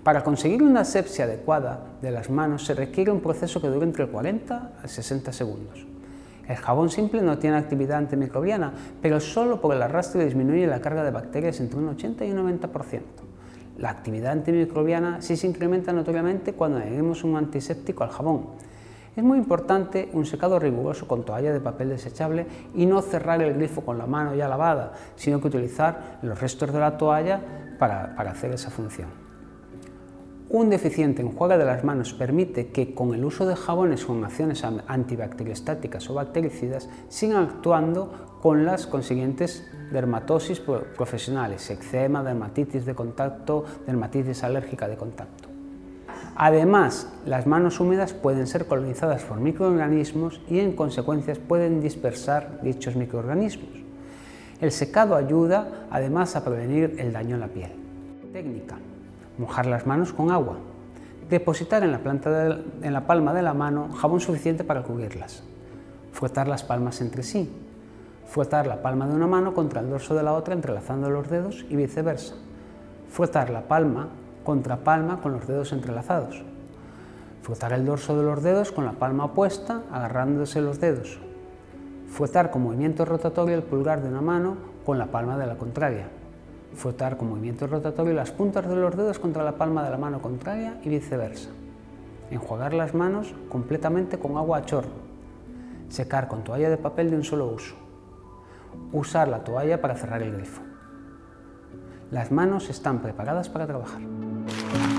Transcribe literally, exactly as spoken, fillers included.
Para conseguir una asepsia adecuada de las manos se requiere un proceso que dure entre cuarenta a sesenta segundos. El jabón simple no tiene actividad antimicrobiana, pero solo por el arrastre disminuye la carga de bacterias entre un ochenta y un noventa por ciento. La actividad antimicrobiana sí se incrementa notoriamente cuando añadimos un antiséptico al jabón. Es muy importante un secado riguroso con toalla de papel desechable y no cerrar el grifo con la mano ya lavada, sino que utilizar los restos de la toalla para, para hacer esa función. Un deficiente enjuague de las manos permite que con el uso de jabones con acciones antibacteriostáticas o bactericidas sigan actuando con las consiguientes dermatosis profesionales, eczema, dermatitis de contacto, dermatitis alérgica de contacto. Además, las manos húmedas pueden ser colonizadas por microorganismos y en consecuencia pueden dispersar dichos microorganismos. El secado ayuda además a prevenir el daño en la piel. Técnica: mojar las manos con agua. Depositar en la, planta de, en la palma de la mano jabón suficiente para cubrirlas. Frotar las palmas entre sí. Frotar la palma de una mano contra el dorso de la otra entrelazando los dedos y viceversa. Frotar la palma contra palma con los dedos entrelazados. Frotar el dorso de los dedos con la palma opuesta agarrándose los dedos. Frotar con movimiento rotatorio el pulgar de una mano con la palma de la contraria. Frotar con movimiento rotatorio las puntas de los dedos contra la palma de la mano contraria y viceversa. Enjuagar las manos completamente con agua a chorro. Secar con toalla de papel de un solo uso. Usar la toalla para cerrar el grifo. Las manos están preparadas para trabajar.